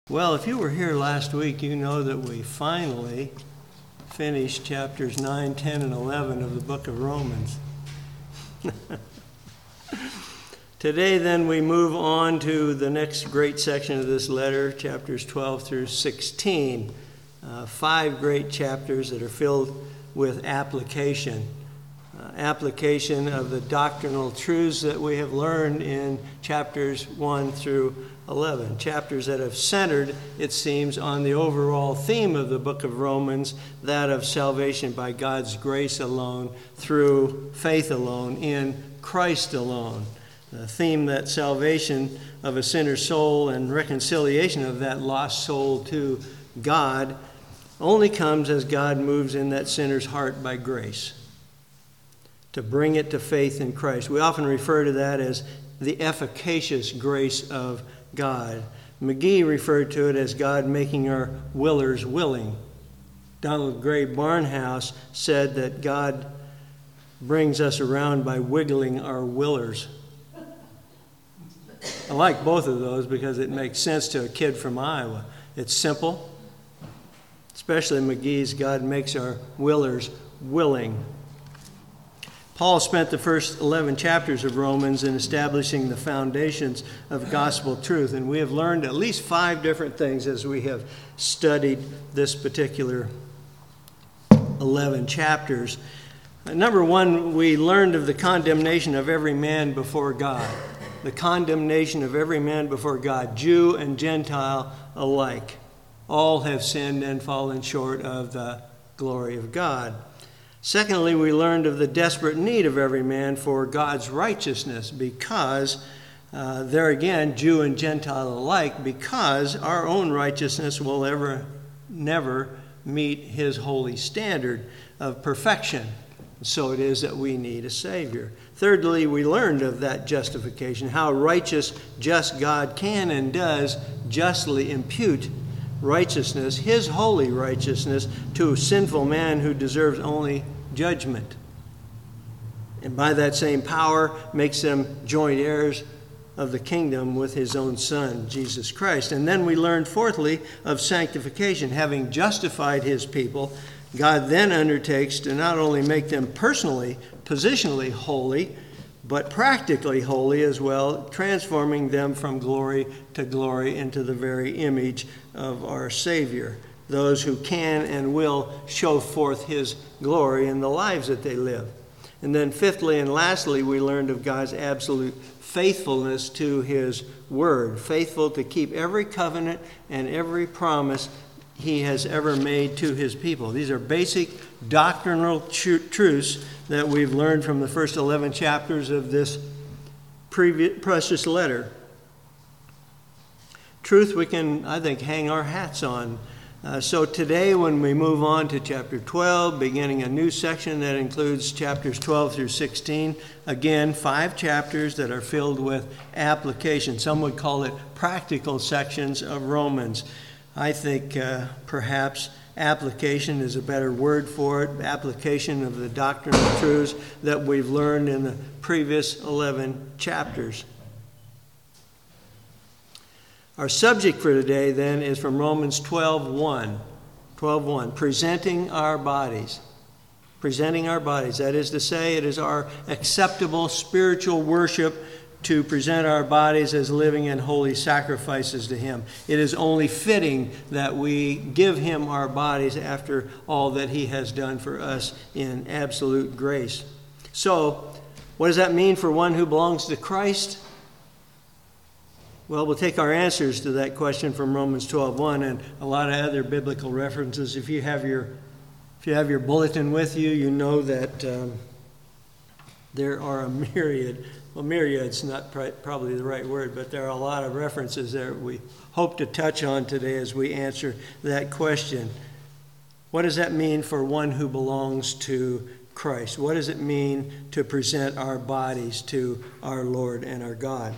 Well, if you were here last week, you know that we finally finished chapters 9, 10, and 11 of the book of Romans. Today, then, we move on to the next great section of this letter, chapters 12 through 16. 5 great chapters that are filled with application. Application of the doctrinal truths that we have learned in chapters 1 through 11. Chapters that have centered, it seems, on the overall theme of the book of Romans, that of salvation by God's grace alone, through faith alone, in Christ alone. The theme that salvation of a sinner's soul and reconciliation of that lost soul to God only comes as God moves in that sinner's heart by grace, to bring it to faith in Christ. We often refer to that as the efficacious grace of God. McGee referred to it as God making our willers willing. Donald Gray Barnhouse said that God brings us around by wiggling our willers. I like both of those because it makes sense to a kid from Iowa. It's simple, especially McGee's God makes our willers willing. Paul spent the first 11 chapters of Romans in establishing the foundations of gospel truth, and we have learned at least 5 different things as we have studied this particular 11 chapters. Number 1, we learned of the condemnation of every man before God. The condemnation of every man before God, Jew and Gentile alike. All have sinned and fallen short of the glory of God. Secondly, we learned of the desperate need of every man for God's righteousness because, there again, Jew and Gentile alike, because our own righteousness will never meet his holy standard of perfection. So it is that we need a Savior. Thirdly, we learned of that justification, how righteous, just God can and does justly impute righteousness, his holy righteousness, to a sinful man who deserves only judgment. And by that same power makes them joint heirs of the kingdom with his own Son, Jesus Christ. And then we learned, fourthly, of sanctification. Having justified his people, God then undertakes to not only make them personally, positionally holy, but practically holy as well, transforming them from glory to glory into the very image of our Savior, those who can and will show forth his glory in the lives that they live. And then fifthly and lastly, we learned of God's absolute faithfulness to his word, faithful to keep every covenant and every promise he has ever made to his people. These are basic doctrinal truths that we've learned from the first 11 chapters of this precious letter. Truth we can, I think, hang our hats on. So today, when we move on to chapter 12, beginning a new section that includes chapters 12 through 16, again, 5 chapters that are filled with application. Some would call it practical sections of Romans. I think perhaps application is a better word for it, application of the doctrinal truths that we've learned in the previous 11 chapters. Our subject for today, then, is from Romans 12:1. 12:1, presenting our bodies. Presenting our bodies. That is to say, it is our acceptable spiritual worship to present our bodies as living and holy sacrifices to him. It is only fitting that we give him our bodies after all that he has done for us in absolute grace. So, what does that mean for one who belongs to Christ? Well, we'll take our answers to that question from Romans 12:1 and a lot of other biblical references. If you have your bulletin with you, you know that there are a myriad. Well, myriad's not probably the right word, but there are a lot of references there we hope to touch on today as we answer that question. What does that mean for one who belongs to Christ? What does it mean to present our bodies to our Lord and our God?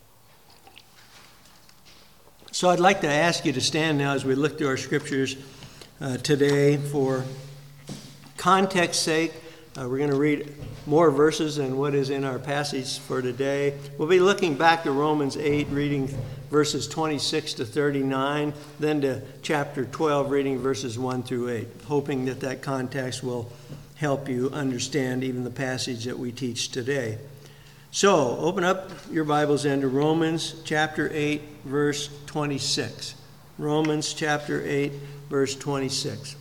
So I'd like to ask you to stand now as we look through our scriptures today. For context's sake, we're going to read more verses than what is in our passage for today. We'll be looking back to Romans 8, reading verses 26 to 39, then to chapter 12, reading verses 1 through 8, hoping that that context will help you understand even the passage that we teach today. So, open up your Bibles into Romans chapter 8, verse 26. Romans chapter 8, verse 26.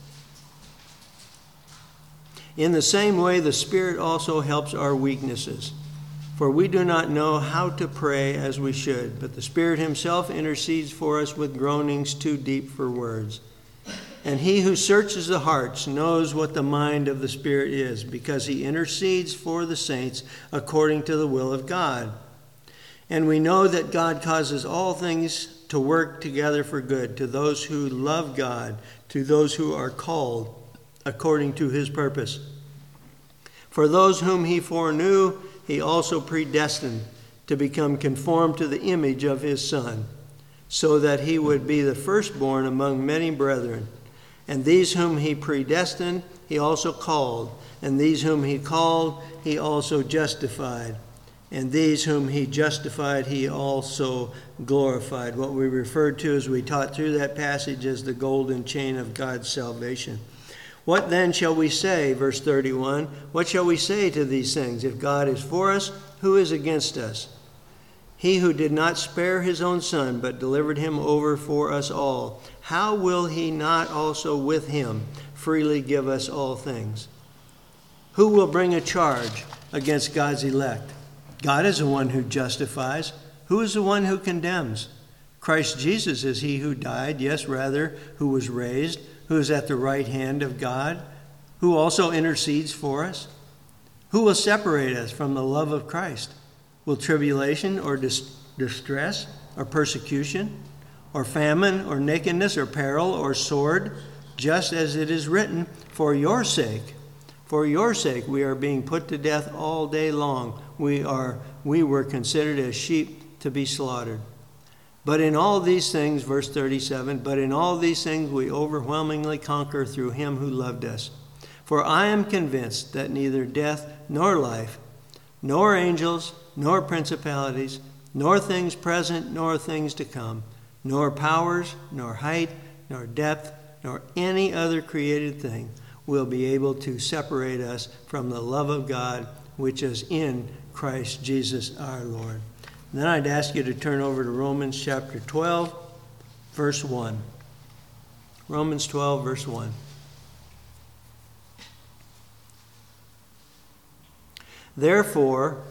In the same way, the Spirit also helps our weaknesses. For we do not know how to pray as we should, but the Spirit himself intercedes for us with groanings too deep for words. And he who searches the hearts knows what the mind of the Spirit is, because he intercedes for the saints according to the will of God. And we know that God causes all things to work together for good, to those who love God, to those who are called according to his purpose. For those whom he foreknew, he also predestined to become conformed to the image of his Son, so that he would be the firstborn among many brethren. And these whom he predestined, he also called. And these whom he called, he also justified. And these whom he justified, he also glorified. What we referred to as we taught through that passage as the golden chain of God's salvation. What then shall we say, verse 31, what shall we say to these things? If God is for us, who is against us? He who did not spare his own Son, but delivered him over for us all, how will he not also with him freely give us all things? Who will bring a charge against God's elect? God is the one who justifies. Who is the one who condemns? Christ Jesus is he who died, yes, rather, who was raised, who is at the right hand of God, who also intercedes for us. Who will separate us from the love of Christ? Will tribulation or distress or persecution or famine or nakedness or peril or sword? Just as it is written, for your sake we are being put to death all day long. We were considered as sheep to be slaughtered. But in all these things, verse 37, but in all these things we overwhelmingly conquer through him who loved us. For I am convinced that neither death nor life, nor angels, nor principalities, nor things present, nor things to come, nor powers, nor height, nor depth, nor any other created thing will be able to separate us from the love of God, which is in Christ Jesus our Lord. And then I'd ask you to turn over to Romans chapter 12, verse 1. Romans 12, verse 1. Therefore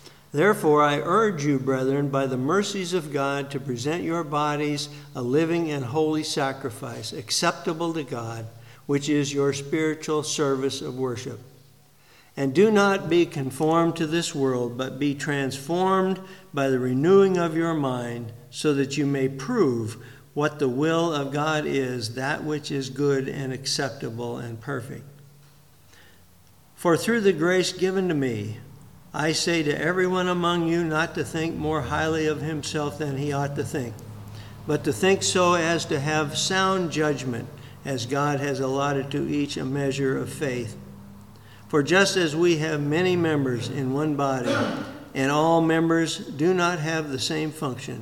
I urge you, brethren, by the mercies of God, to present your bodies a living and holy sacrifice, acceptable to God, which is your spiritual service of worship. And do not be conformed to this world, but be transformed by the renewing of your mind, so that you may prove what the will of God is, that which is good and acceptable and perfect. For through the grace given to me, I say to everyone among you not to think more highly of himself than he ought to think, but to think so as to have sound judgment, as God has allotted to each a measure of faith. For just as we have many members in one body, and all members do not have the same function,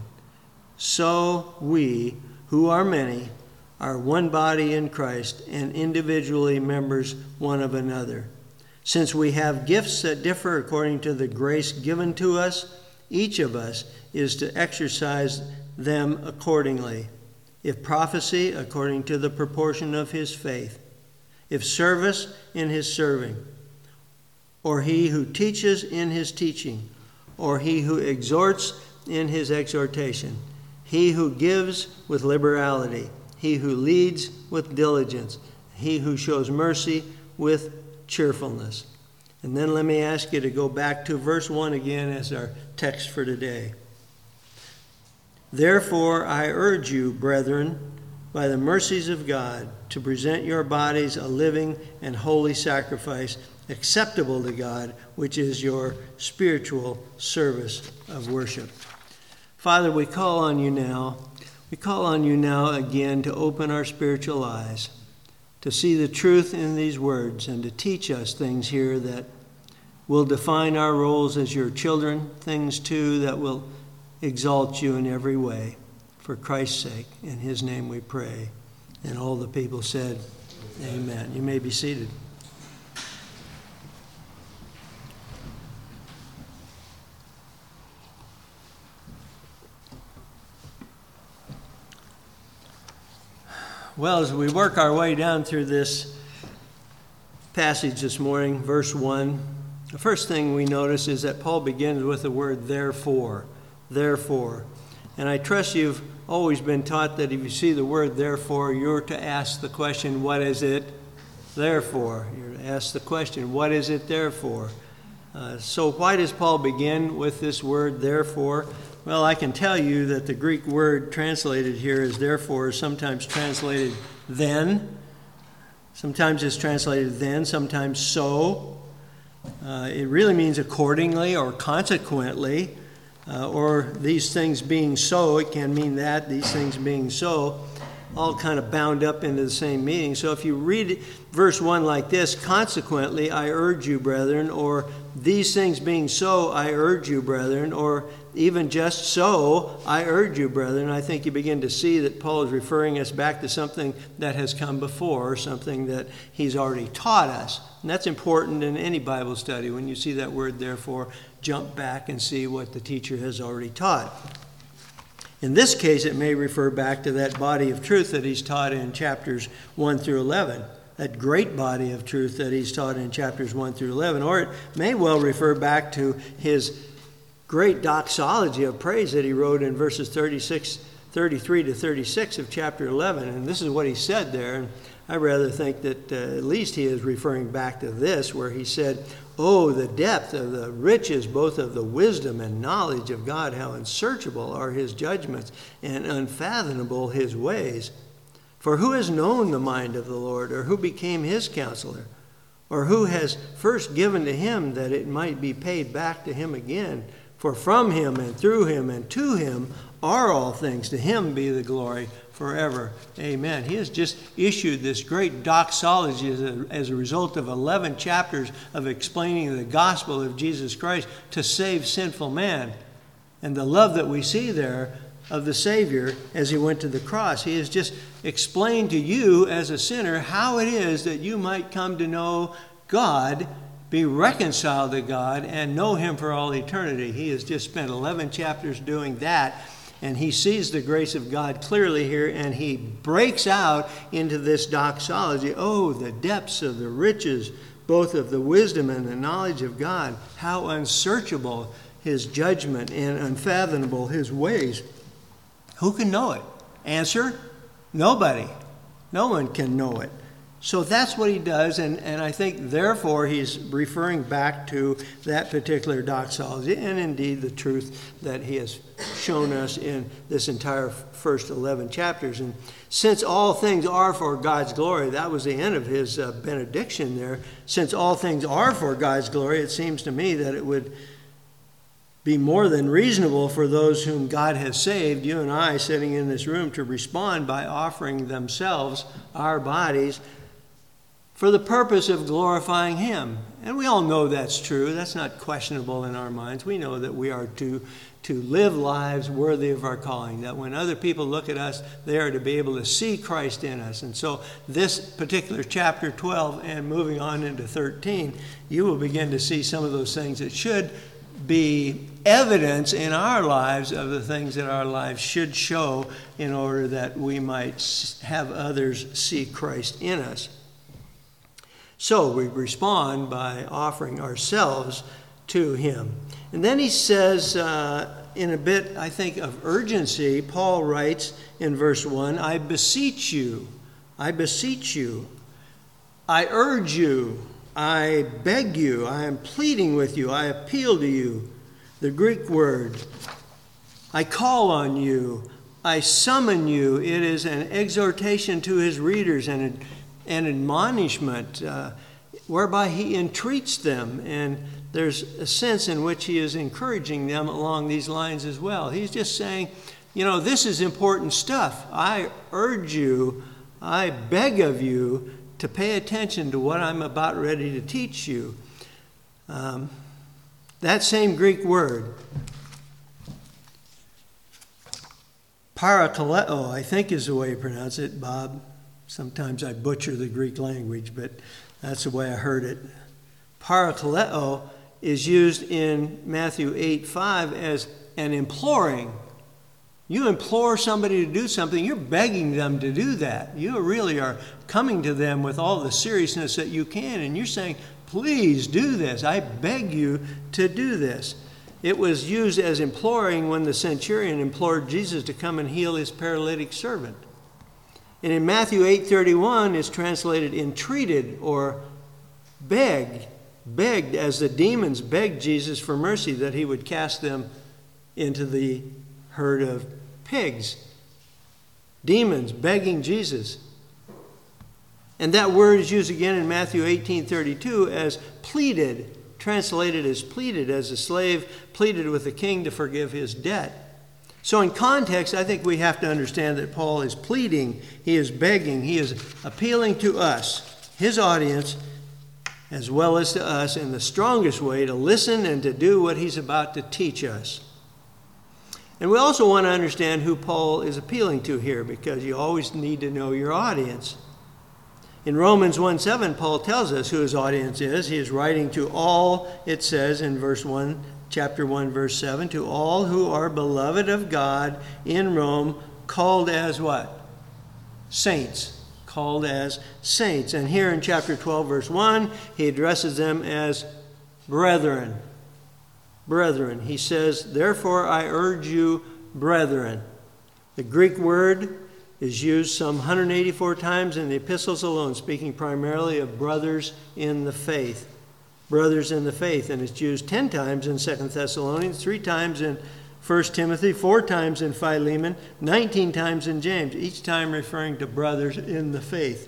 so we, who are many, are one body in Christ, and individually members one of another. Since we have gifts that differ according to the grace given to us, each of us is to exercise them accordingly. If prophecy, according to the proportion of his faith. If service, in his serving. Or he who teaches, in his teaching. Or he who exhorts, in his exhortation. He who gives, with liberality. He who leads, with diligence. He who shows mercy, with cheerfulness. And then let me ask you to go back to verse 1 again as our text for today. Therefore I urge you, brethren, by the mercies of God, to present your bodies a living and holy sacrifice, acceptable to God, which is your spiritual service of worship. Father, we call on you now. We call on you now again to open our spiritual eyes, to see the truth in these words, and to teach us things here that will define our roles as your children, things too that will exalt you in every way. for Christ's sake. In his name we pray. And all the people said, Amen. You may be seated. Well, as we work our way down through this passage this morning, verse 1, the first thing we notice is that Paul begins with the word therefore. Therefore. And I trust you've always been taught that if you see the word therefore, you're to ask the question, what is it there for? You're to ask the question, what is it there for? So why does Paul begin with this word therefore? Well, I can tell you that the Greek word translated here as therefore is sometimes translated then. Sometimes it's translated then, sometimes so. It really means accordingly or consequently, or these things being so. It can mean that, these things being so, all kind of bound up into the same meaning. So if you read verse 1 like this, consequently, I urge you, brethren, or these things being so, I urge you, brethren, or even just so, I urge you, brethren, I think you begin to see that Paul is referring us back to something that has come before, something that he's already taught us. And that's important in any Bible study. When you see that word, therefore, jump back and see what the teacher has already taught. In this case, it may refer back to that body of truth that he's taught in chapters 1 through 11. That great body of truth that he's taught in chapters 1 through 11. Or it may well refer back to his great doxology of praise that he wrote in verses 33 to 36 of chapter 11. And this is what he said there. And I rather think that at least he is referring back to this, where he said, oh, the depth of the riches, both of the wisdom and knowledge of God, how unsearchable are his judgments and unfathomable his ways. For who has known the mind of the Lord, or who became his counselor, or who has first given to him that it might be paid back to him again? For from him and through him and to him are all things. To him be the glory forever. Amen. He has just issued this great doxology as a result of 11 chapters of explaining the gospel of Jesus Christ to save sinful man. And the love that we see there of the Savior as he went to the cross. He has just explained to you as a sinner how it is that you might come to know God, be reconciled to God, and know him for all eternity. He has just spent 11 chapters doing that, and he sees the grace of God clearly here, and he breaks out into this doxology. Oh, the depths of the riches, both of the wisdom and the knowledge of God. How unsearchable his judgment and unfathomable his ways. Who can know it? Answer, nobody. No one can know it. So that's what he does, and I think, therefore, he's referring back to that particular doxology and indeed the truth that he has shown us in this entire first 11 chapters. And since all things are for God's glory, that was the end of his benediction there. Since all things are for God's glory, it seems to me that it would be more than reasonable for those whom God has saved, you and I sitting in this room, to respond by offering themselves, our bodies, for the purpose of glorifying him. And we all know that's true. That's not questionable in our minds. We know that we are to live lives worthy of our calling, that when other people look at us, they are to be able to see Christ in us. And so this particular chapter 12 and moving on into 13, you will begin to see some of those things that should be evidence in our lives of the things that our lives should show in order that we might have others see Christ in us. So we respond by offering ourselves to him. And then he says, in a bit, I think, of urgency, Paul writes in verse 1, I beseech you, I urge you, I beg you, I am pleading with you, I appeal to you. The Greek word, I call on you, I summon you. It is an exhortation to his readers and an admonishment whereby he entreats them. And there's a sense in which he is encouraging them along these lines as well. He's just saying, this is important stuff. I urge you, I beg of you to pay attention to what I'm about ready to teach you. That same Greek word Parakaleo, I think is the way you pronounce it, Bob. Sometimes I butcher the Greek language, but that's the way I heard it. Parakaleo is used in Matthew 8:5 as an imploring. You implore somebody to do something, you're begging them to do that. You really are coming to them with all the seriousness that you can, and you're saying, please do this. I beg you to do this. It was used as imploring when the centurion implored Jesus to come and heal his paralytic servant. And in Matthew 8:31, it's translated entreated or begged as the demons begged Jesus for mercy that he would cast them into the herd of pigs. Demons begging Jesus. And that word is used again in Matthew 18:32 as pleaded, translated as pleaded, as a slave pleaded with the king to forgive his debt. So in context, I think we have to understand that Paul is pleading, he is begging, he is appealing to us, his audience, as well as to us in the strongest way to listen and to do what he's about to teach us. And we also want to understand who Paul is appealing to here, because you always need to know your audience. In Romans 1:7, Paul tells us who his audience is. He is writing to all, it says in chapter 1, verse 7, to all who are beloved of God in Rome, called as what? Saints. Called as saints. And here in chapter 12, verse 1, he addresses them as brethren. Brethren. He says, therefore I urge you, brethren. The Greek word is used some 184 times in the epistles alone, speaking primarily of brothers in the faith. Brothers in the faith. And it's used 10 times in 2 Thessalonians, 3 times in 1 Timothy, 4 times in Philemon, 19 times in James, each time referring to brothers in the faith.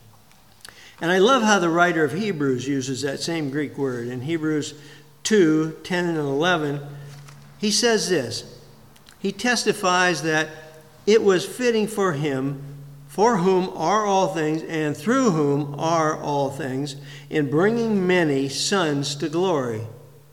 And I love how the writer of Hebrews uses that same Greek word. In Hebrews 2:10 and 11, he says this. He testifies that it was fitting for him, for whom are all things, and through whom are all things, in bringing many sons to glory.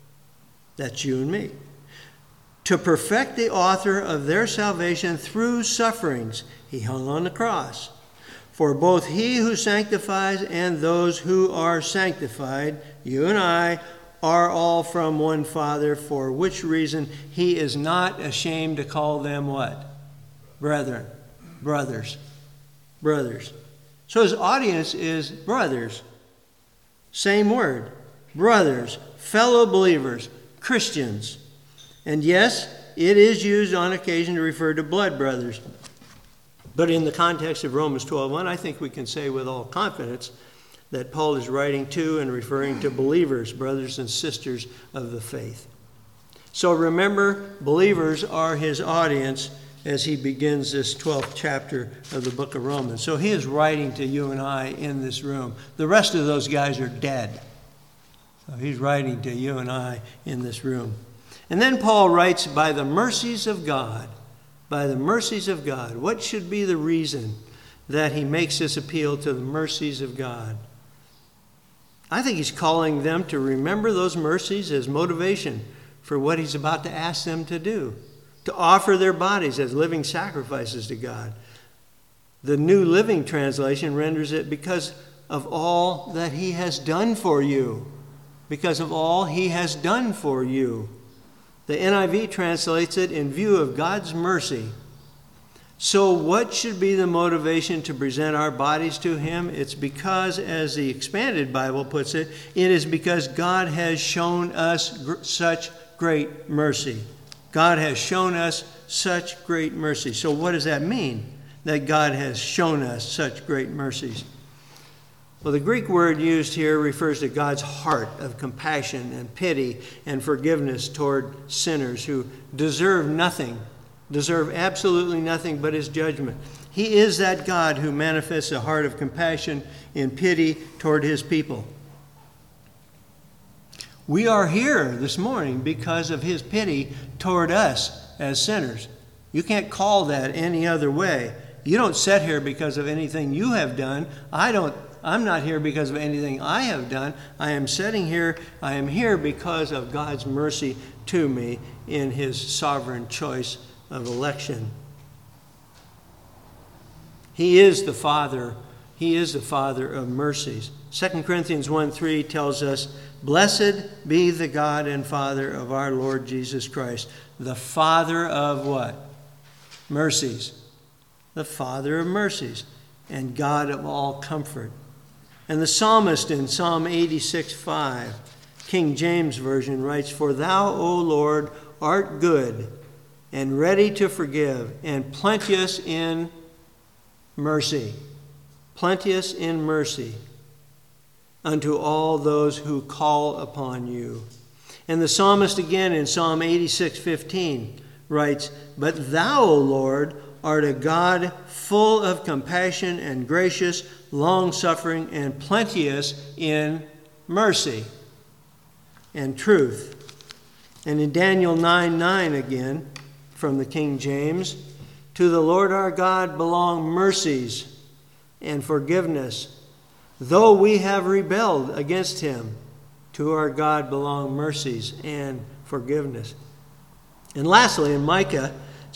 That's you and me. To perfect the author of their salvation through sufferings, he hung on the cross. For both he who sanctifies and those who are sanctified, you and I, are all from one Father, for which reason he is not ashamed to call them what? Brethren. Brothers. Brothers. So his audience is brothers. Same word. Brothers. Fellow believers. Christians. And yes, it is used on occasion to refer to blood brothers. But in the context of Romans 12:1, I think we can say with all confidence that Paul is writing to and referring to believers, brothers and sisters of the faith. So remember, believers are his audience as he begins this 12th chapter of the book of Romans. So he is writing to you and I in this room. The rest of those guys are dead. So he's writing to you and I in this room. And then Paul writes, by the mercies of God, by the mercies of God. What should be the reason that he makes this appeal to the mercies of God? I think he's calling them to remember those mercies as motivation for what he's about to ask them to do, to offer their bodies as living sacrifices to God. The New Living Translation renders it because of all that he has done for you. Because of all he has done for you. The NIV translates it in view of God's mercy. So what should be the motivation to present our bodies to him? It's because, as the Expanded Bible puts it, it is because God has shown us such great mercy. God has shown us such great mercy. So what does that mean, that God has shown us such great mercies? Well, the Greek word used here refers to God's heart of compassion and pity and forgiveness toward sinners who deserve nothing, deserve absolutely nothing but his judgment. He is that God who manifests a heart of compassion and pity toward his people. We are here this morning because of his pity toward us as sinners. You can't call that any other way. You don't sit here because of anything you have done. I'm not here because of anything I have done. I am here because of God's mercy to me in his sovereign choice of election. He is the Father. He is the Father of mercies. 2 Corinthians 1:3 tells us, "Blessed be the God and Father of our Lord Jesus Christ." The Father of what? Mercies. The Father of mercies and God of all comfort. And the psalmist in Psalm 86:5, King James Version, writes, "For thou, O Lord, art good and ready to forgive and plenteous in mercy." Plenteous in mercy unto all those who call upon you. And the psalmist again in Psalm 86:15 writes, "But thou, O Lord, art a God full of compassion and gracious, long-suffering, and plenteous in mercy and truth." And in Daniel 9:9 again, from the King James, "To the Lord our God belong mercies and forgiveness. Though we have rebelled against him, to our God belong mercies and forgiveness." And lastly, in Micah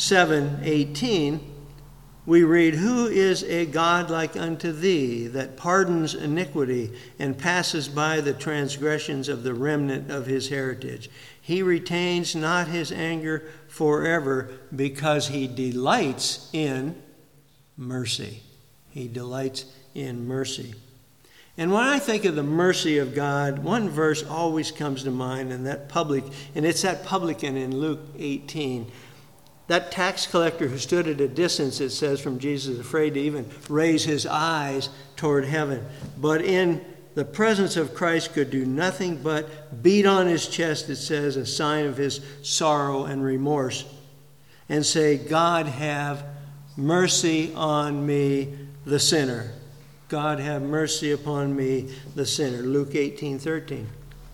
7:18, we read, "Who is a God like unto thee, that pardons iniquity and passes by the transgressions of the remnant of his heritage? He retains not his anger forever, because he delights in mercy." He delights in mercy. And when I think of the mercy of God, one verse always comes to mind, and it's that publican in Luke 18. That tax collector who stood at a distance, it says, from Jesus, afraid to even raise his eyes toward heaven, but in the presence of Christ could do nothing but beat on his chest, it says, a sign of his sorrow and remorse, and say, "God have mercy on me, the sinner. God have mercy upon me, the sinner." Luke 18:13.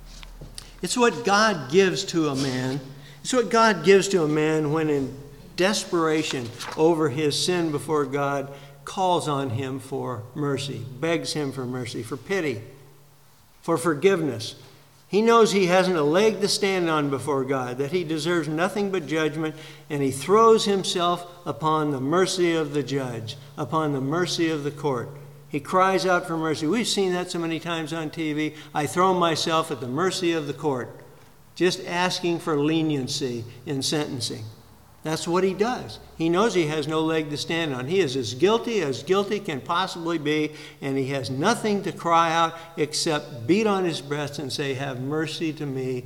It's what God gives to a man. It's what God gives to a man when in desperation over his sin before God calls on him for mercy, begs him for mercy, for pity, for forgiveness. He knows he hasn't a leg to stand on before God, that he deserves nothing but judgment, and he throws himself upon the mercy of the judge, upon the mercy of the court. He cries out for mercy. We've seen that so many times on TV. I throw myself at the mercy of the court, just asking for leniency in sentencing. That's what he does. He knows he has no leg to stand on. He is as guilty can possibly be, and he has nothing to cry out except beat on his breast and say, "Have mercy to me,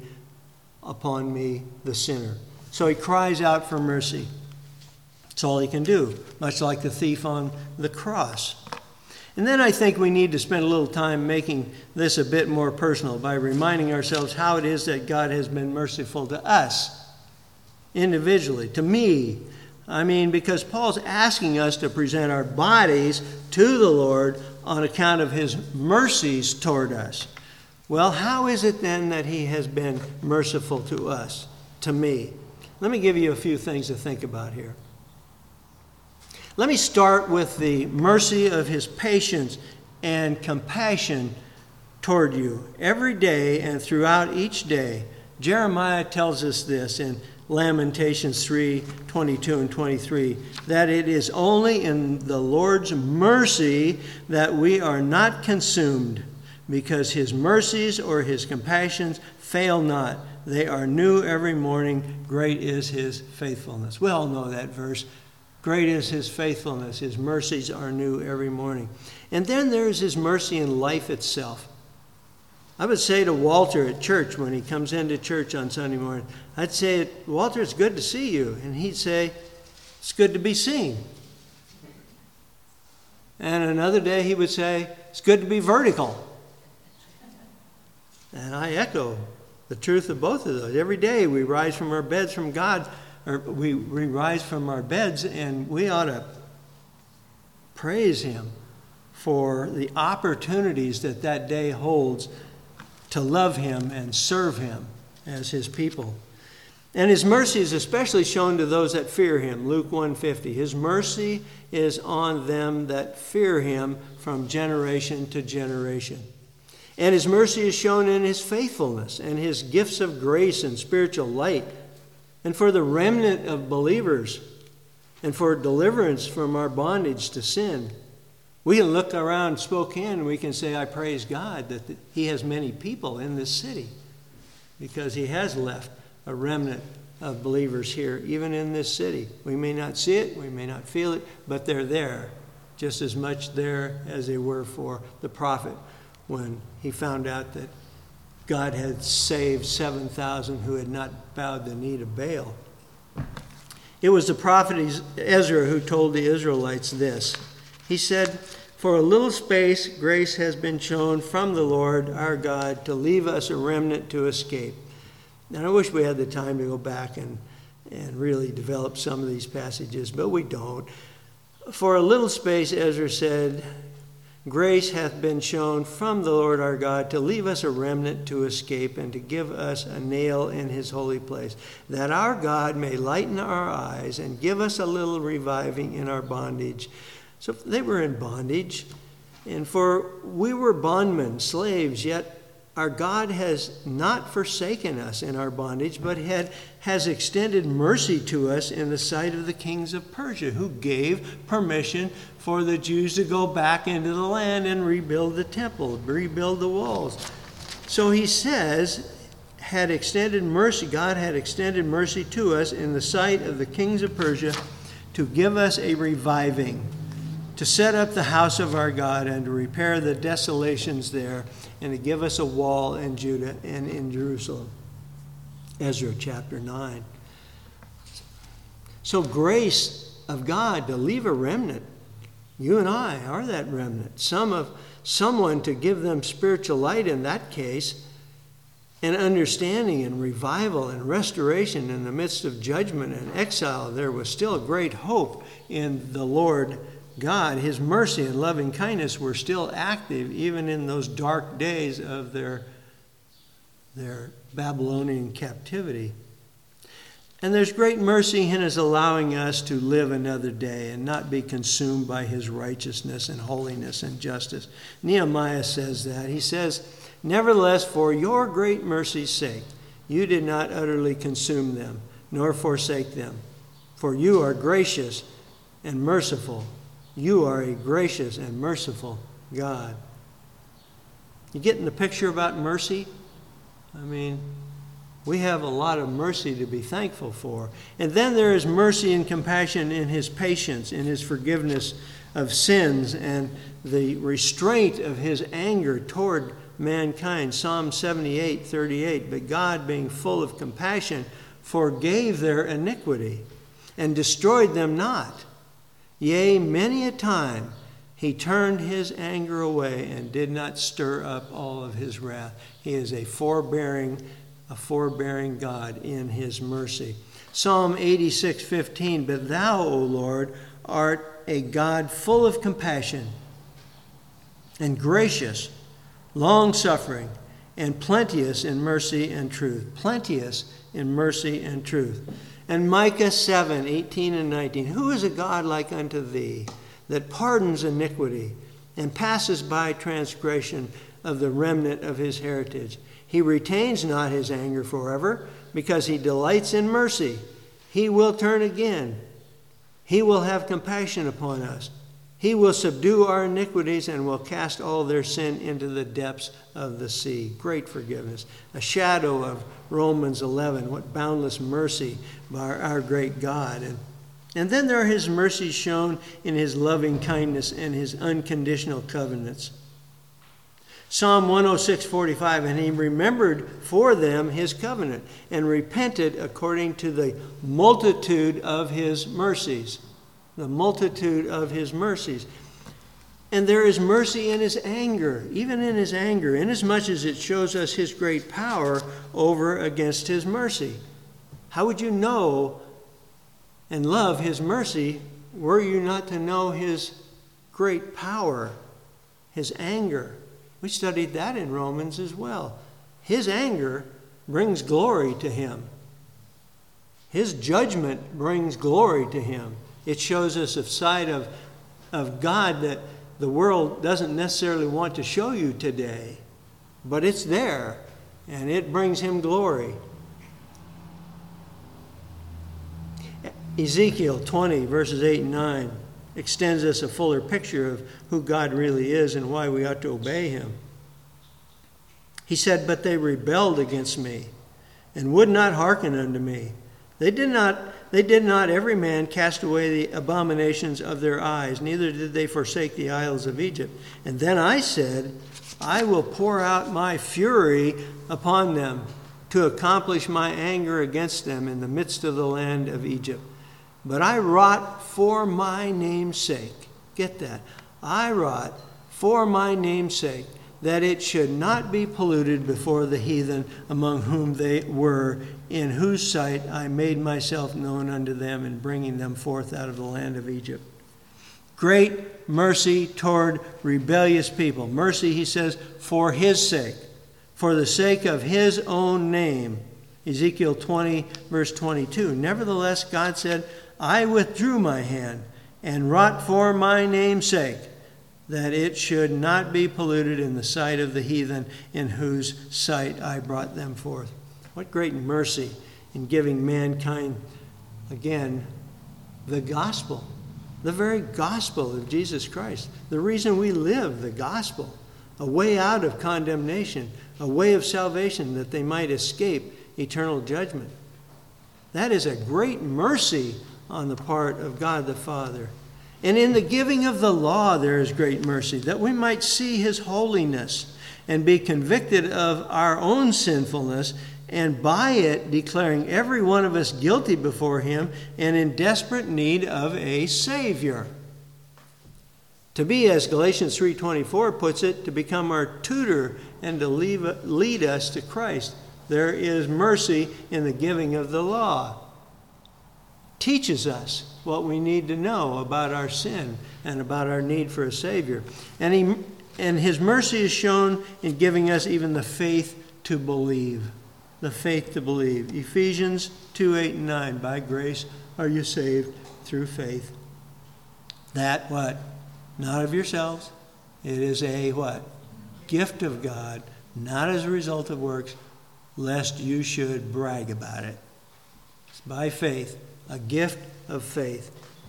upon me, the sinner." So he cries out for mercy. That's all he can do, much like the thief on the cross. And then I think we need to spend a little time making this a bit more personal by reminding ourselves how it is that God has been merciful to us individually, to me. Because Paul's asking us to present our bodies to the Lord on account of his mercies toward us. Well, how is it then that he has been merciful to us, to me? Let me give you a few things to think about here. Let me start with the mercy of his patience and compassion toward you every day and throughout each day. Jeremiah tells us this in Lamentations 3:22 and 23, that it is only in the Lord's mercy that we are not consumed, because his mercies or his compassions fail not. They are new every morning. Great is his faithfulness. We all know that verse. Great is his faithfulness. His mercies are new every morning. And then there's his mercy in life itself. I would say to Walter at church, when he comes into church on Sunday morning, I'd say, "Walter, it's good to see you." And he'd say, "It's good to be seen." And another day he would say, "It's good to be vertical." And I echo the truth of both of those. Every day we rise from our beds from God, or we rise from our beds, and we ought to praise him for the opportunities that day holds to love him and serve him as his people. And his mercy is especially shown to those that fear him. Luke 1:50. His mercy is on them that fear him from generation to generation. And his mercy is shown in his faithfulness and his gifts of grace and spiritual light. And for the remnant of believers, and for deliverance from our bondage to sin. We can look around Spokane and we can say, I praise God that he has many people in this city, because he has left a remnant of believers here, even in this city. We may not see it, we may not feel it, but they're there, just as much there as they were for the prophet when he found out that God had saved 7,000 who had not bowed the knee to Baal. It was the prophet Ezra who told the Israelites this. He said, "For a little space grace has been shown from the Lord our God to leave us a remnant to escape." And I wish we had the time to go back and really develop some of these passages, but we don't. For a little space, Ezra said, grace hath been shown from the Lord our God to leave us a remnant to escape and to give us a nail in his holy place, that our God may lighten our eyes and give us a little reviving in our bondage. So they were in bondage, and for we were bondmen, slaves, yet our God has not forsaken us in our bondage, but has extended mercy to us in the sight of the kings of Persia, who gave permission for the Jews to go back into the land and rebuild the temple, rebuild the walls. So he says, God had extended mercy to us in the sight of the kings of Persia to give us a reviving, to set up the house of our God and to repair the desolations there, and to give us a wall in Judah and in Jerusalem. Ezra chapter 9. So grace of God to leave a remnant. You and I are that remnant. Someone to give them spiritual light in that case, and understanding and revival and restoration in the midst of judgment and exile. There was still great hope in the Lord God. His mercy and loving kindness were still active even in those dark days of their Babylonian captivity. And there's great mercy in his allowing us to live another day and not be consumed by his righteousness and holiness and justice. Nehemiah says that. He says, "Nevertheless, for your great mercy's sake, you did not utterly consume them, nor forsake them. For you are gracious and merciful. You are a gracious and merciful God." You getting the picture about mercy? I mean, we have a lot of mercy to be thankful for. And then there is mercy and compassion in his patience, in his forgiveness of sins, and the restraint of his anger toward mankind. Psalm 78:38, "But God, being full of compassion, forgave their iniquity and destroyed them not. Yea, many a time he turned his anger away and did not stir up all of his wrath." He is a forbearing God in his mercy. Psalm 86:15, "But thou, O Lord, art a God full of compassion and gracious, long-suffering, and plenteous in mercy and truth." Plenteous in mercy and truth. And Micah 7:18 and 19, "Who is a God like unto thee, that pardons iniquity and passes by transgression of the remnant of his heritage? He retains not his anger forever, because he delights in mercy. He will turn again. He will have compassion upon us. He will subdue our iniquities and will cast all their sin into the depths of the sea." Great forgiveness. A shadow of Romans 11. What boundless mercy by our great God. And then there are his mercies shown in his loving kindness and his unconditional covenants. Psalm 106:45, "And he remembered for them his covenant and repented according to the multitude of his mercies." The multitude of his mercies. And there is mercy in his anger, even in his anger, inasmuch as it shows us his great power over against his mercy. How would you know and love his mercy were you not to know his great power, his anger? We studied that in Romans as well. His anger brings glory to him. His judgment brings glory to him. It shows us a side of God that the world doesn't necessarily want to show you today. But it's there, and it brings him glory. Ezekiel 20, verses 8 and 9, extends us a fuller picture of who God really is and why we ought to obey him. He said, "But they rebelled against me, and would not hearken unto me. They did not every man cast away the abominations of their eyes, neither did they forsake the idols of Egypt. And then I said, I will pour out my fury upon them, to accomplish my anger against them in the midst of the land of Egypt. But I wrought for my name's sake." Get that. "I wrought for my name's sake, that it should not be polluted before the heathen among whom they were, in whose sight I made myself known unto them in bringing them forth out of the land of Egypt." Great mercy toward rebellious people. Mercy, he says, for his sake, for the sake of his own name. Ezekiel 20, verse 22. "Nevertheless, God said, I withdrew my hand and wrought for my name's sake, that it should not be polluted in the sight of the heathen, in whose sight I brought them forth." What great mercy in giving mankind, again, the gospel, the very gospel of Jesus Christ. The reason we live, the gospel, a way out of condemnation, a way of salvation that they might escape eternal judgment. That is a great mercy on the part of God the Father. And in the giving of the law, there is great mercy, that we might see his holiness and be convicted of our own sinfulness, and by it declaring every one of us guilty before him and in desperate need of a Savior. To be, as Galatians 3:24 puts it, to become our tutor and to lead us to Christ. There is mercy in the giving of the law. Teaches us what we need to know about our sin and about our need for a Savior. And his mercy is shown in giving us even the faith to believe. The faith to believe. Ephesians 2, 8 and 9. "By grace are you saved through faith." That what? Not of yourselves. It is a what? Gift of God, not as a result of works, lest you should brag about it. It's by faith, a gift of faith.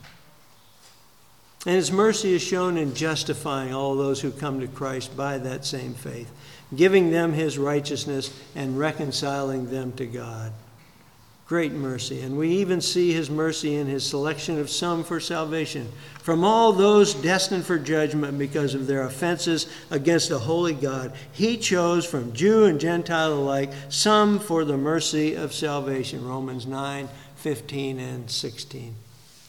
And his mercy is shown in justifying all those who come to Christ by that same faith, giving them his righteousness and reconciling them to God. Great mercy. And we even see his mercy in his selection of some for salvation, from all those destined for judgment because of their offenses against a holy God. He chose from Jew and Gentile alike some for the mercy of salvation. Romans 9, 15 and 16.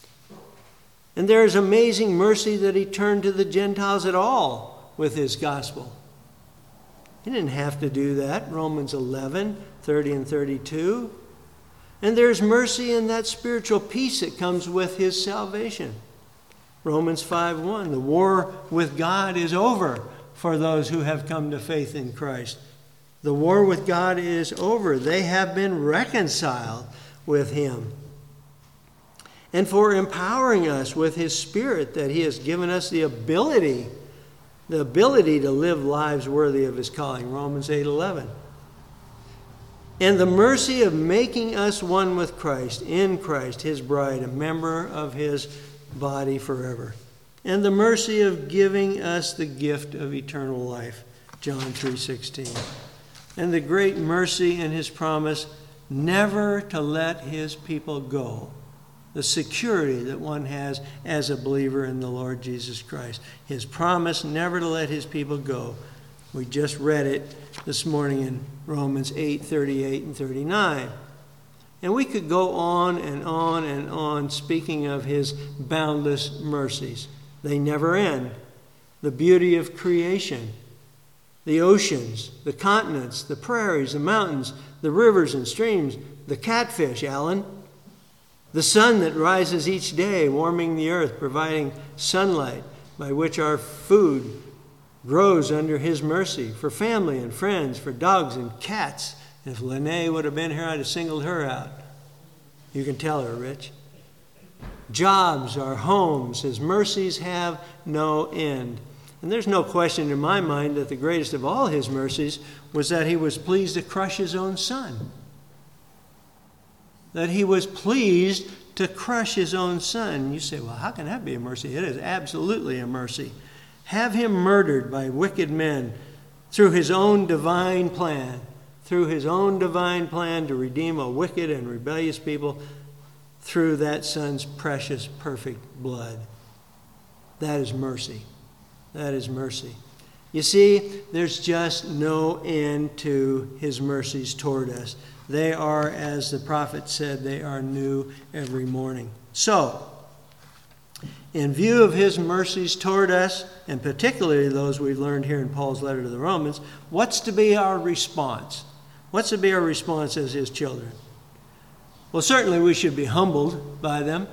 And there is amazing mercy that he turned to the Gentiles at all with his gospel. He didn't have to do that. Romans 11, 30 and 32. And there's mercy in that spiritual peace that comes with his salvation. Romans 5:1. The war with God is over for those who have come to faith in Christ. The war with God is over. They have been reconciled with him. And for empowering us with his Spirit, that he has given us the ability to live lives worthy of his calling. Romans 8:11. And the mercy of making us one with Christ, in Christ, his bride, a member of his body forever. And the mercy of giving us the gift of eternal life, John 3:16. And the great mercy in his promise never to let his people go. The security that one has as a believer in the Lord Jesus Christ. His promise never to let his people go. We just read it this morning in Romans 8, 38 and 39. And we could go on and on and on speaking of his boundless mercies. They never end. The beauty of creation, the oceans, the continents, the prairies, the mountains, the rivers and streams, the catfish, Alan. The sun that rises each day, warming the earth, providing sunlight by which our food grows under his mercy, for family and friends, for dogs and cats. And if Lene would have been here, I'd have singled her out. You can tell her, Rich. Jobs, our homes, his mercies have no end. And there's no question in my mind that the greatest of all his mercies was that he was pleased to crush his own son. That he was pleased to crush his own son. You say, well, how can that be a mercy? It is absolutely a mercy. Have him murdered by wicked men through his own divine plan, to redeem a wicked and rebellious people through that son's precious, perfect blood. That is mercy. That is mercy. You see, there's just no end to his mercies toward us. They are, as the prophet said, they are new every morning. So, in view of his mercies toward us, and particularly those we've learned here in Paul's letter to the Romans, what's to be our response? What's to be our response as his children? Well, certainly we should be humbled by them,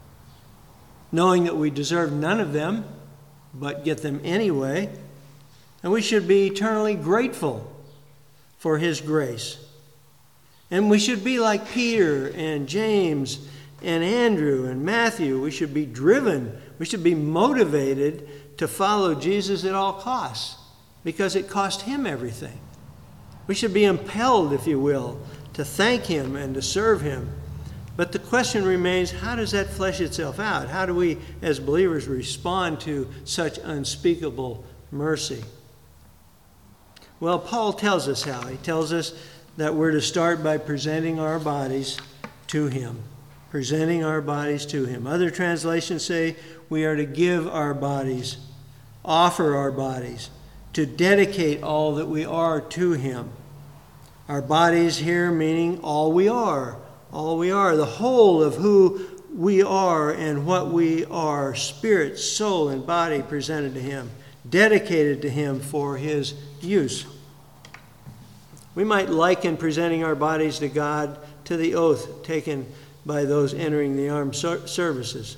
knowing that we deserve none of them, but get them anyway. And we should be eternally grateful for his grace. And we should be like Peter and James and Andrew and Matthew. We should be driven, we should be motivated to follow Jesus at all costs, because it cost him everything. We should be impelled, if you will, to thank him and to serve him. But the question remains, how does that flesh itself out? How do we, as believers, respond to such unspeakable mercy? Well, Paul tells us how. He tells us that we're to start by presenting our bodies to him. Presenting our bodies to him. Other translations say we are to give our bodies, offer our bodies, to dedicate all that we are to him. Our bodies here meaning all we are. All we are, the whole of who we are and what we are, spirit, soul, and body presented to him, dedicated to him for his use. We might liken presenting our bodies to God to the oath taken by those entering the armed services.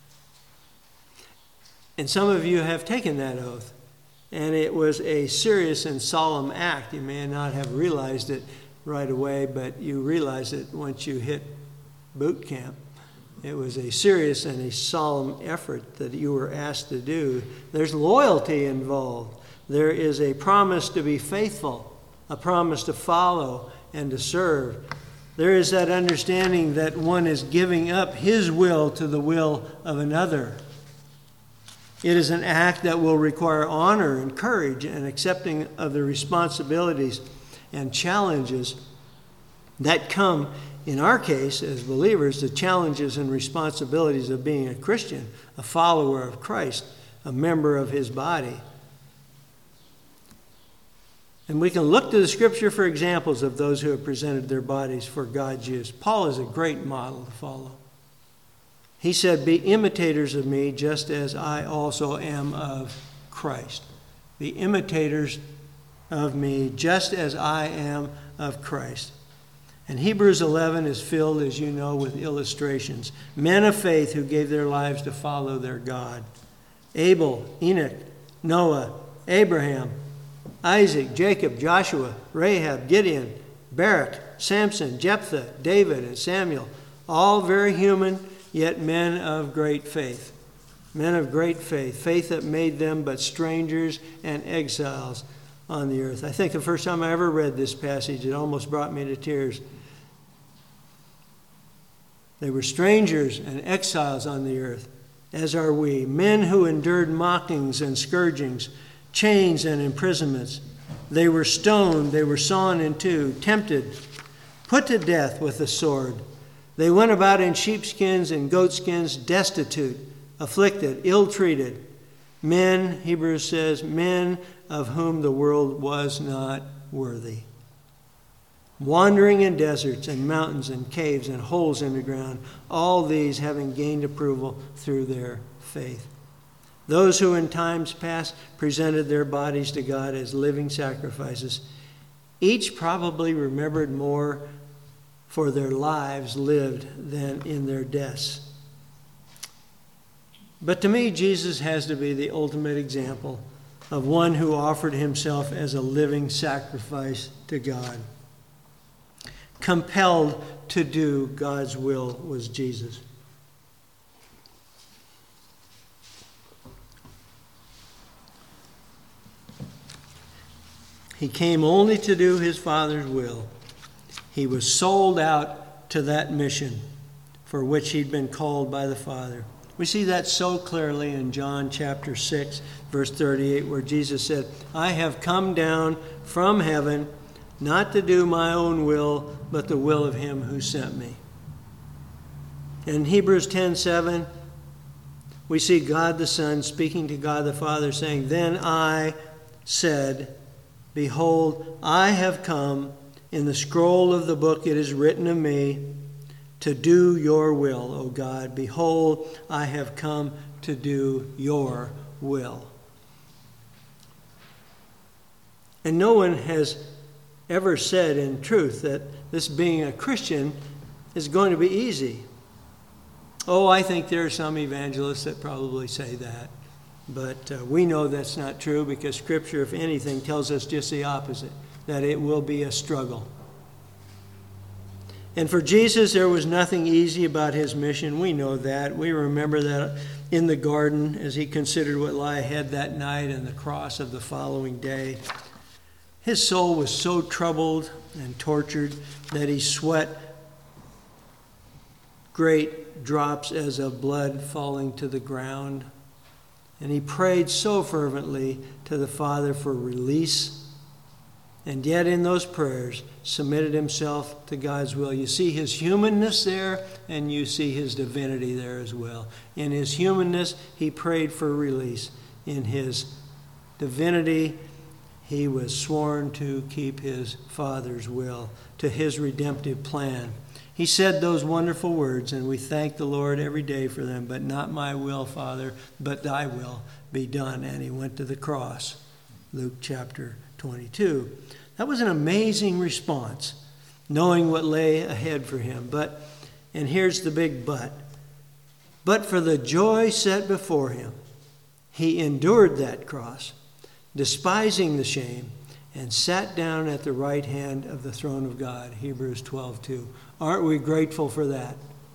And some of you have taken that oath, and it was a serious and solemn act. You may not have realized it right away, but you realize it once you hit boot camp. It was a serious and a solemn effort that you were asked to do. There's loyalty involved. There is a promise to be faithful, a promise to follow and to serve. There is that understanding that one is giving up his will to the will of another. It is an act that will require honor and courage and accepting of the responsibilities and challenges that come, in our case as believers, the challenges and responsibilities of being a Christian, a follower of Christ, a member of his body. And we can look to the Scripture for examples of those who have presented their bodies for God's use. Paul is a great model to follow. He said, "Be imitators of me, just as I also am of Christ." Be imitators of me, just as I am of Christ. And Hebrews 11 is filled, as you know, with illustrations. Men of faith who gave their lives to follow their God. Abel, Enoch, Noah, Abraham, Isaac, Jacob, Joshua, Rahab, Gideon, Barak, Samson, Jephthah, David, and Samuel. All very human, yet men of great faith. Men of great faith. Faith that made them but strangers and exiles on the earth. I think the first time I ever read this passage, it almost brought me to tears. They were strangers and exiles on the earth, as are we. Men who endured mockings and scourgings, chains and imprisonments. They were stoned, they were sawn in two, tempted, put to death with the sword. They went about in sheepskins and goatskins, destitute, afflicted, ill-treated. Men, Hebrews says, men of whom the world was not worthy. Wandering in deserts and mountains and caves and holes in the ground, all these having gained approval through their faith. Those who in times past presented their bodies to God as living sacrifices, each probably remembered more for their lives lived than in their deaths. But to me, Jesus has to be the ultimate example of one who offered himself as a living sacrifice to God. Compelled to do God's will was Jesus. He came only to do his Father's will. He was sold out to that mission for which he'd been called by the Father. We see that so clearly in John chapter 6, verse 38, where Jesus said, I have come down from heaven not to do my own will, but the will of him who sent me. In Hebrews 10:7, we see God the Son speaking to God the Father, saying, Then I said, Behold, I have come. In the scroll of the book it is written of me, to do your will, O God. Behold, I have come to do your will. And no one has ever said in truth that this being a Christian is going to be easy. Oh, I think there are some evangelists that probably say that. But we know that's not true, because Scripture, if anything, tells us just the opposite, that it will be a struggle. And for Jesus, there was nothing easy about his mission. We know that. We remember that in the garden as he considered what lay ahead that night and the cross of the following day. His soul was so troubled and tortured that he sweat great drops as of blood falling to the ground. And he prayed so fervently to the Father for release. And yet in those prayers submitted himself to God's will. You see his humanness there, and you see his divinity there as well. In his humanness, he prayed for release. In his divinity, he was sworn to keep his Father's will, to his redemptive plan. He said those wonderful words, and we thank the Lord every day for them. But not my will, Father, but thy will be done. And he went to the cross. Luke chapter 22. That was an amazing response, knowing what lay ahead for him. But, and here's the big but for the joy set before him, he endured that cross, despising the shame, and sat down at the right hand of the throne of God. Hebrews 12:2. Aren't we grateful for that?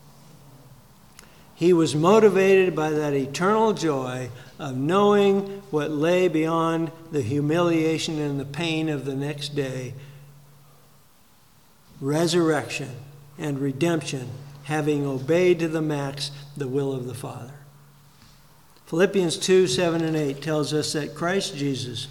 He was motivated by that eternal joy of knowing what lay beyond the humiliation and the pain of the next day. Resurrection and redemption, having obeyed to the max the will of the Father. Philippians 2:7-8 tells us that Christ Jesus,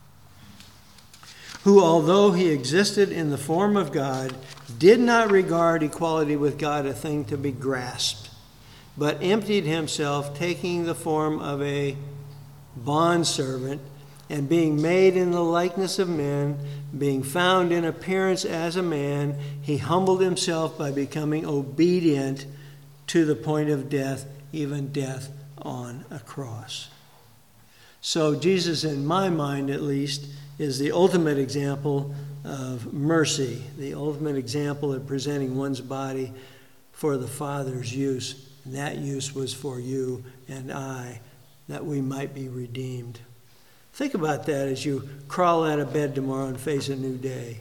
who although he existed in the form of God, did not regard equality with God a thing to be grasped, but emptied himself, taking the form of a bondservant, and being made in the likeness of men, being found in appearance as a man, he humbled himself by becoming obedient to the point of death, even death on a cross. So Jesus, in my mind at least, is the ultimate example of mercy, the ultimate example of presenting one's body for the Father's use. And that use was for you and I, that we might be redeemed. Think about that as you crawl out of bed tomorrow and face a new day.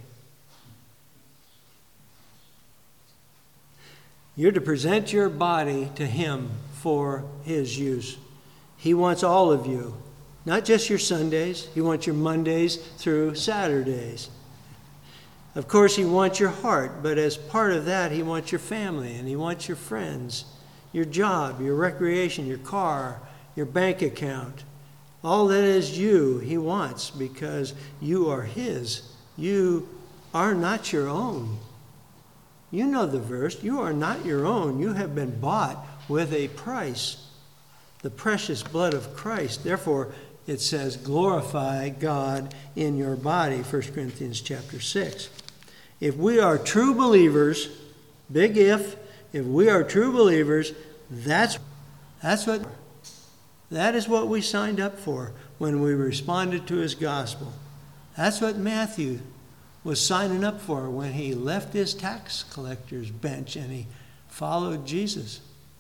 You're to present your body to him for his use. He wants all of you, not just your Sundays. He wants your Mondays through Saturdays. Of course, he wants your heart, but as part of that, he wants your family, and he wants your friends, your job, your recreation, your car, your bank account. All that is you, he wants, because you are his. You are not your own. You know the verse. You are not your own. You have been bought with a price, the precious blood of Christ. Therefore, it says, glorify God in your body, 1 Corinthians chapter 6. If we are true believers, big if we are true believers, that is what we signed up for when we responded to his gospel. That's what Matthew was signing up for when he left his tax collector's bench and he followed Jesus.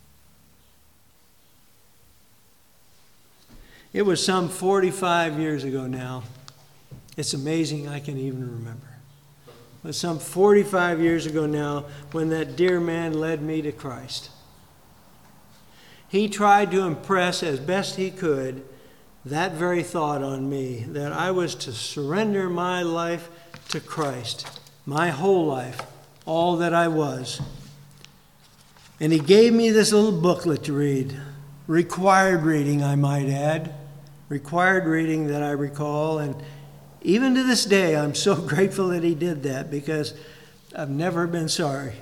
It was some 45 years ago now. It's amazing I can even remember. It was some 45 years ago now when that dear man led me to Christ. He tried to impress as best he could that very thought on me, that I was to surrender my life to Christ, my whole life, all that I was. And he gave me this little booklet to read. Required reading, I might add. Required reading that I recall. And even to this day, I'm so grateful that he did that because I've never been sorry.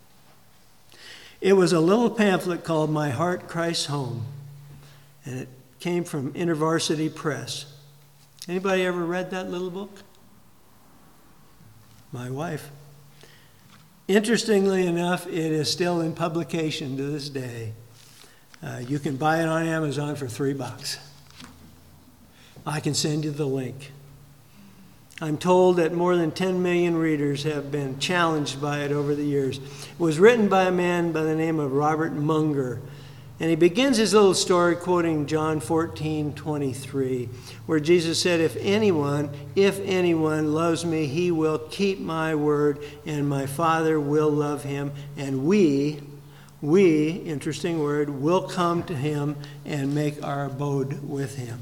It was a little pamphlet called My Heart, Christ's Home. And it came from InterVarsity Press. Anybody ever read that little book? My wife. Interestingly enough, it is still in publication to this day. You can buy it on Amazon for $3. I can send you the link. I'm told that more than 10 million readers have been challenged by it over the years. It was written by a man by the name of Robert Munger. And he begins his little story quoting John 14:23, where Jesus said, if anyone loves me, he will keep my word, and my Father will love him, and we, interesting word, will come to him and make our abode with him.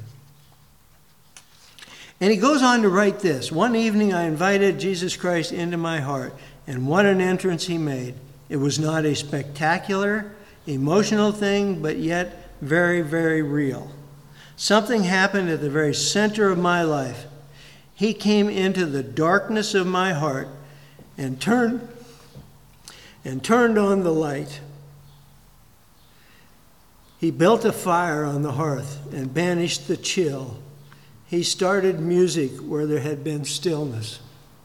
And he goes on to write this. One evening I invited Jesus Christ into my heart, and what an entrance he made. It was not a spectacular, emotional thing, but yet very, very real. Something happened at the very center of my life. He came into the darkness of my heart and turned on the light. He built a fire on the hearth and banished the chill. He started music where there had been stillness.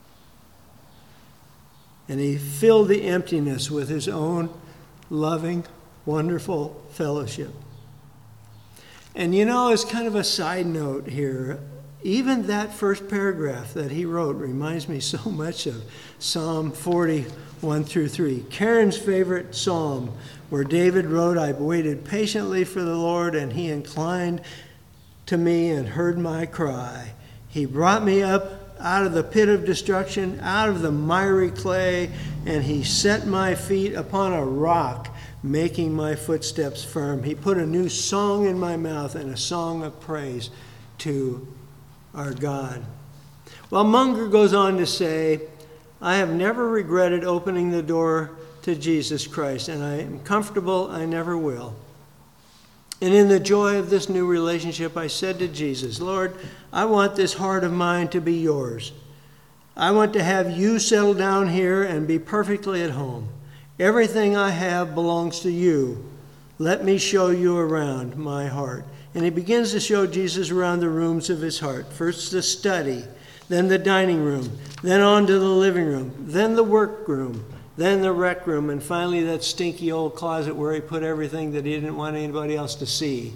And he filled the emptiness with his own loving, wonderful fellowship. And you know, as kind of a side note here, even that first paragraph that he wrote reminds me so much of Psalm 40:1-3. Karen's favorite psalm, where David wrote, I waited patiently for the Lord, and he inclined to me and heard my cry. He brought me up out of the pit of destruction, out of the miry clay, and he set my feet upon a rock, making my footsteps firm. He put a new song in my mouth and a song of praise to our God. Well, Munger goes on to say, I have never regretted opening the door to Jesus Christ, and I am comfortable I never will. And in the joy of this new relationship, I said to Jesus, Lord, I want this heart of mine to be yours. I want to have you settle down here and be perfectly at home. Everything I have belongs to you. Let me show you around my heart. And he begins to show Jesus around the rooms of his heart. First the study, then the dining room, then on to the living room, then the work room, then the rec room, and finally that stinky old closet where he put everything that he didn't want anybody else to see.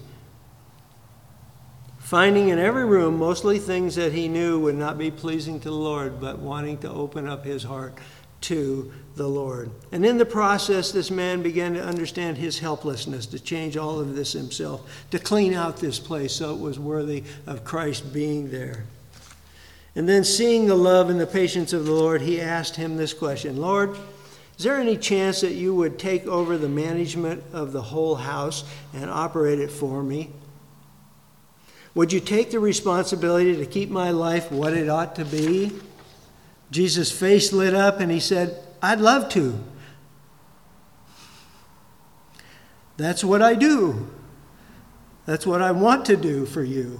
Finding in every room mostly things that he knew would not be pleasing to the Lord, but wanting to open up his heart to the Lord. And in the process, this man began to understand his helplessness, to change all of this himself, to clean out this place so it was worthy of Christ being there. And then seeing the love and the patience of the Lord, he asked him this question, Lord, is there any chance that you would take over the management of the whole house and operate it for me? Would you take the responsibility to keep my life what it ought to be? Jesus' face lit up and he said, I'd love to. That's what I do. That's what I want to do for you.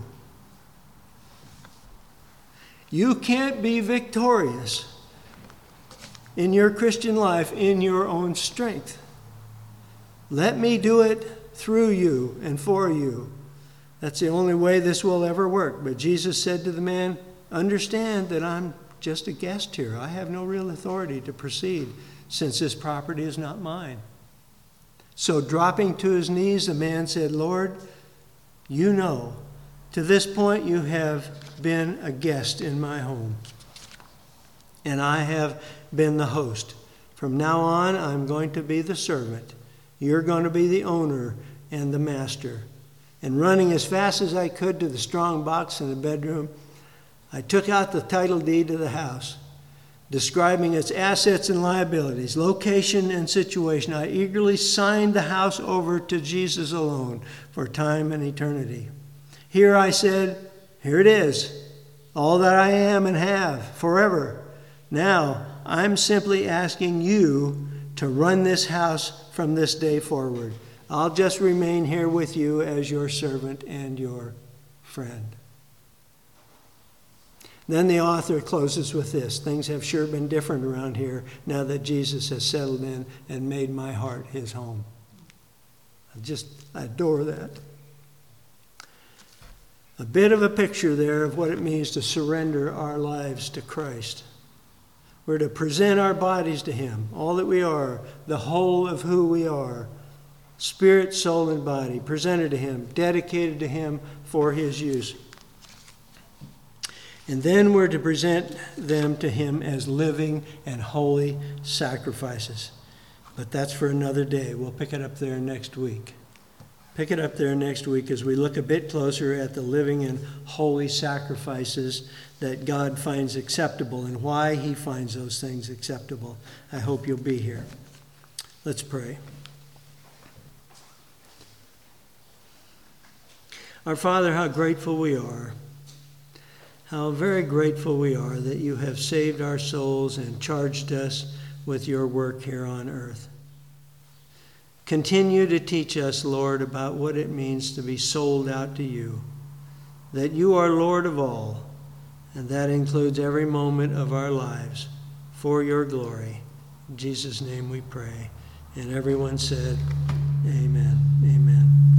You can't be victorious in your Christian life in your own strength. Let me do it through you and for you. That's the only way this will ever work. But Jesus said to the man, understand that I'm just a guest here. I have no real authority to proceed since this property is not mine. So dropping to his knees, the man said, Lord, you know, to this point you have been a guest in my home, and I have been the host. From now on, I'm going to be the servant. You're going to be the owner and the master. And running as fast as I could to the strong box in the bedroom, I took out the title deed to the house, describing its assets and liabilities, location and situation. I eagerly signed the house over to Jesus alone for time and eternity. Here I said, here it is, all that I am and have forever. Now, I'm simply asking you to run this house from this day forward. I'll just remain here with you as your servant and your friend. Then the author closes with this: things have sure been different around here now that Jesus has settled in and made my heart his home. I adore that. A bit of a picture there of what it means to surrender our lives to Christ. We're to present our bodies to him, all that we are, the whole of who we are, spirit, soul, and body, presented to him, dedicated to him for his use. And then we're to present them to him as living and holy sacrifices. But that's for another day. We'll pick it up there next week. Pick it up there next week as we look a bit closer at the living and holy sacrifices that God finds acceptable and why he finds those things acceptable. I hope you'll be here. Let's pray. Our Father, how grateful we are. How very grateful we are that you have saved our souls and charged us with your work here on earth. Continue to teach us, Lord, about what it means to be sold out to you, that you are Lord of all, and that includes every moment of our lives for your glory. In Jesus' name we pray. And everyone said, amen. Amen.